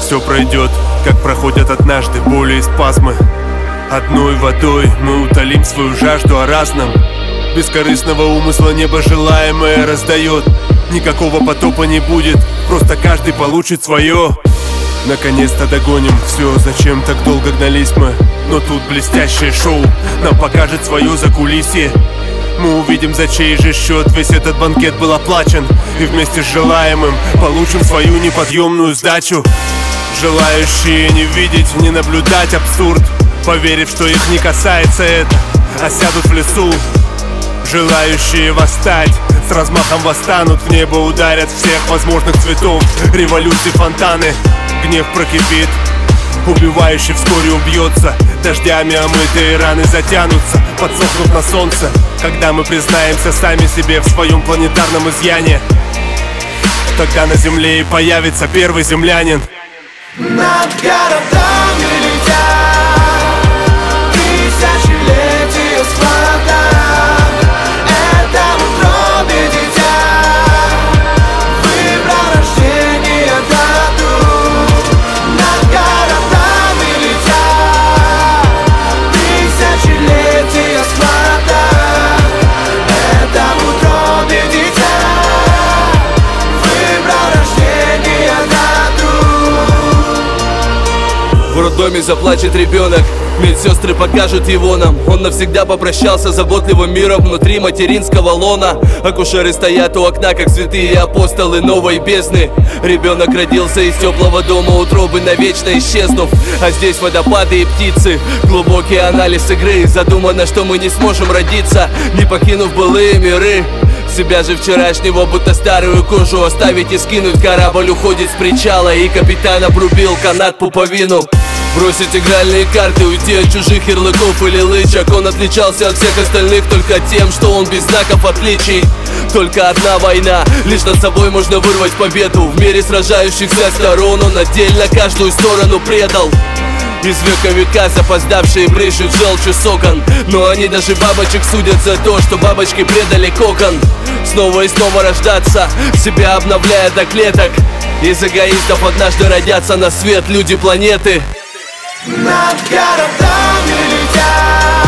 все пройдет, как проходят однажды боли и спазмы. Одной водой мы утолим свою жажду о разном. Бескорыстного умысла небо желаемое раздает. Никакого потопа не будет, просто каждый получит свое. Наконец-то догоним все, зачем так долго гнались мы. Но тут блестящее шоу нам покажет свое закулисье. Мы увидим, за чей же счет весь этот банкет был оплачен. И вместе с желаемым получим свою неподъемную сдачу. Желающие не видеть, не наблюдать абсурд, поверив, что их не касается это, осядут в лесу. Желающие восстать с размахом восстанут, в небо ударят всех возможных цветов. Революции фонтаны, гнев прокипит, убивающий вскоре убьется. Дождями омытые раны затянутся, подсохнув на солнце. Когда мы признаемся сами себе в своем планетарном изъяне, тогда на земле и появится первый землянин. Над городами летят тысячелетия склада. Это утробе дитя выбрал рождение дату. Над городами летят тысячелетия склада. Это утробе дитя выбрал рождение дату. В роддоме заплачет ребенок, медсестры покажут его нам. Он навсегда попрощался с заботливым миром внутри материнского лона. Акушеры стоят у окна, как святые апостолы новой бездны. Ребенок родился из теплого дома утробы, навечно исчезнув. А здесь водопады и птицы, глубокий анализ игры. Задумано, что мы не сможем родиться, не покинув былые миры. Себя же вчерашнего, будто старую кожу оставить и скинуть. Корабль уходит с причала, и капитан обрубил канат пуповину. Бросить игральные карты, уйти от чужих ярлыков или лычак. Он отличался от всех остальных только тем, что он без знаков отличий. Только одна война, лишь над собой можно вырвать победу. В мире сражающихся сторон он отдельно каждую сторону предал. Из века в века запоздавшие брызжут желчью сокон. Но они даже бабочек судят за то, что бабочки предали кокон. Снова и снова рождаться, себя обновляя до клеток. Из эгоистов однажды родятся на свет люди планеты. Над городами летят